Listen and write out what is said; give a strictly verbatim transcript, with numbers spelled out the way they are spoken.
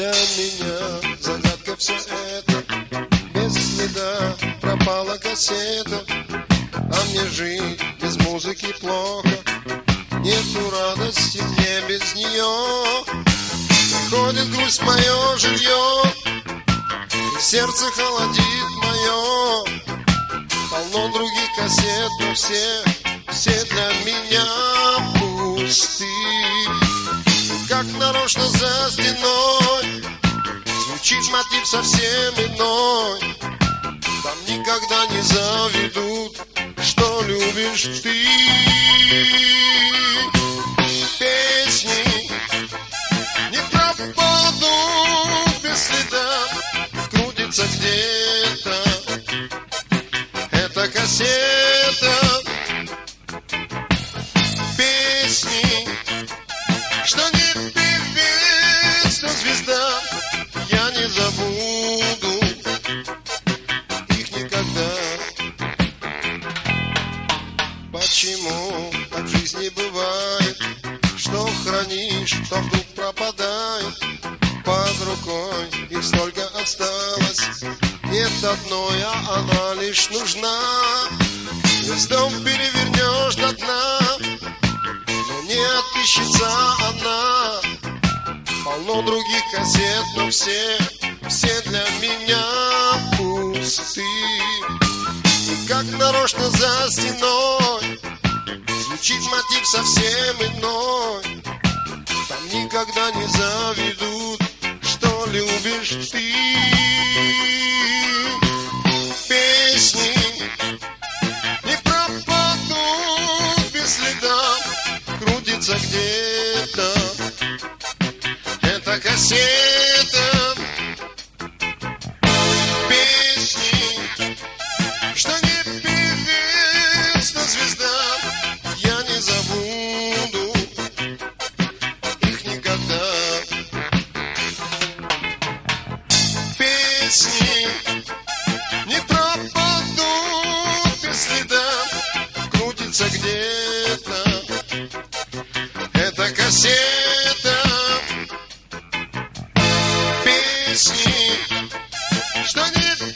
Для меня загадка все это. Без следа пропала кассета, а мне жить без музыки плохо. Нету радости мне без нее. Ходит грусть в мое жилье, сердце холодит мое. Полно других кассет, но все, все для меня пусты. Как нарочно за стеной звучит мотив совсем иной. Там никогда не заведут, что любишь ты. Песни не пропадут без следа, крутится где-то эта кассета. Песни, что не певец, но звезда, я не забуду их никогда. Почему так в жизни бывает, что хранишь, что вдруг пропадает? Под рукой их столько осталось, нет одной, а она лишь нужна. Весь дом перевернешь до дна, но не отыщется она. Полно других кассет, но все, все для меня пусты. И как нарочно за стеной звучит мотив совсем иной. Там никогда не заведут, что любишь ты. Песни не пропадут без следа, крутится где-то эта кассета. Песни, что не певец, но звезда, я не забуду их никогда. Песни не пропадут без следа, крутится где-то эта кассета. Песни, что не